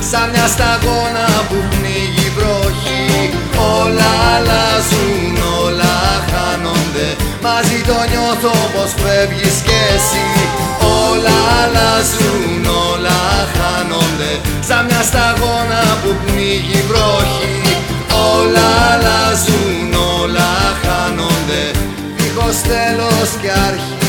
σαν μια σταγόνα που πνίγει βροχή. Όλα αλλάζουν, όλα χάνονται, μαζί το νιώθω πως φεύγεις κι εσύ. Όλα αλλάζουν, όλα χάνονται, σαν μια σταγόνα που πνίγει βροχή. Όλα αλλάζουν, όλα χάνονται, δίχως τέλος και αρχή.